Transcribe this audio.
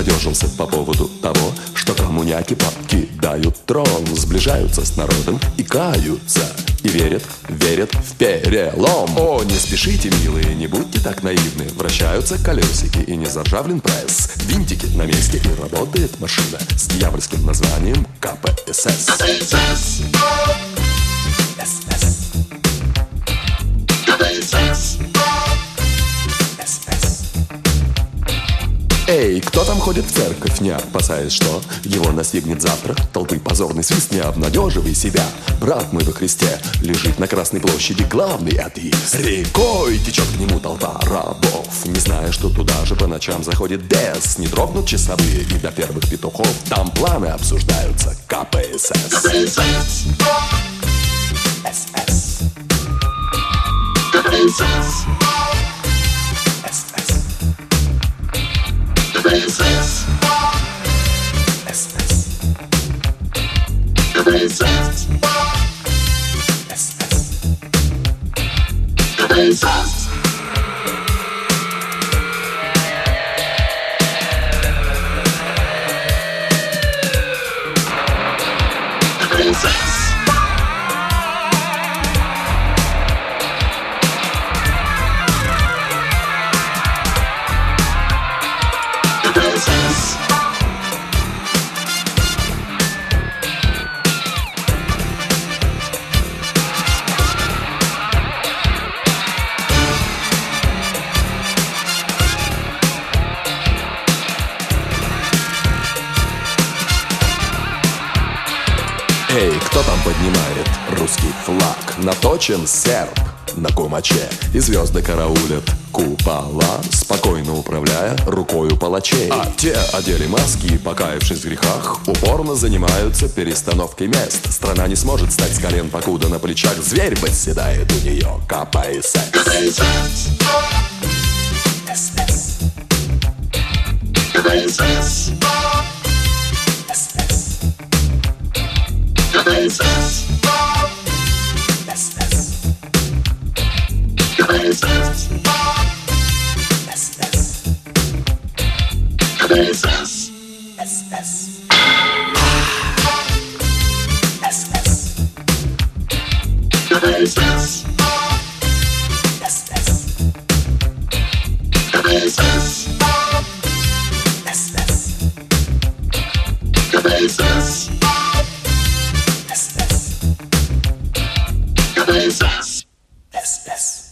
обнадежился по поводу того, что коммуняки покидают трон, сближаются с народом и каются, и верят в перелом. О, не спешите, милые, не будьте так наивны. Вращаются колесики и не заржавлен пресс. Винтики на месте и работает машина с дьявольским названием КПСС. КПСС. КПСС. Эй, кто там ходит в церковь, не опасаясь, что его настигнет завтра толпы позорный свист? Не обнадеживай себя, брат мой во Христе лежит на Красной площади главный атеист. Рекой течет к нему толпа рабов, не зная, что туда же по ночам заходит бес. Не дрогнут часовые и до первых петухов там планы обсуждаются. КПСС. КПСС. СС. КПСС. КПСС. СС. КПСС. СС. КПСС. КПСС. Эй, кто там поднимает русский флаг? Наточен серп на кумаче, и звезды караулят купола, спокойно управляя рукою палачей. А те одели маски и, покаявшись в грехах, упорно занимаются перестановкой мест. Страна не сможет встать с колен, покуда на плечах зверь восседает у нее. КПСС. КПСС. СС. КПСС. СС. КПСС. СС. КПСС. СС. КПСС. СС. СС. КПСС. СС. КПСС. СС. КПСС. СС. КПСС. СС.